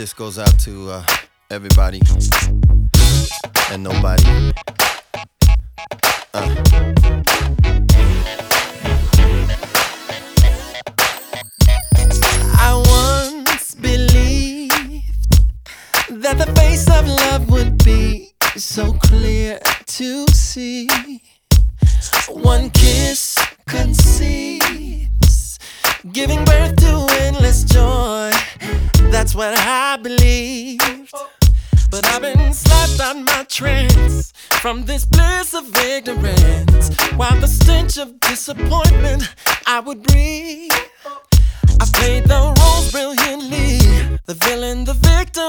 This goes out to everybody and nobody. I once believed that the face of love would be so clear to see. One kiss conceives, giving birth to endless joy. That's what I believed. But I've been slapped on my trance from this bliss of ignorance, while the stench of disappointment I would breathe. I played the roles brilliantly, the villain, the victim.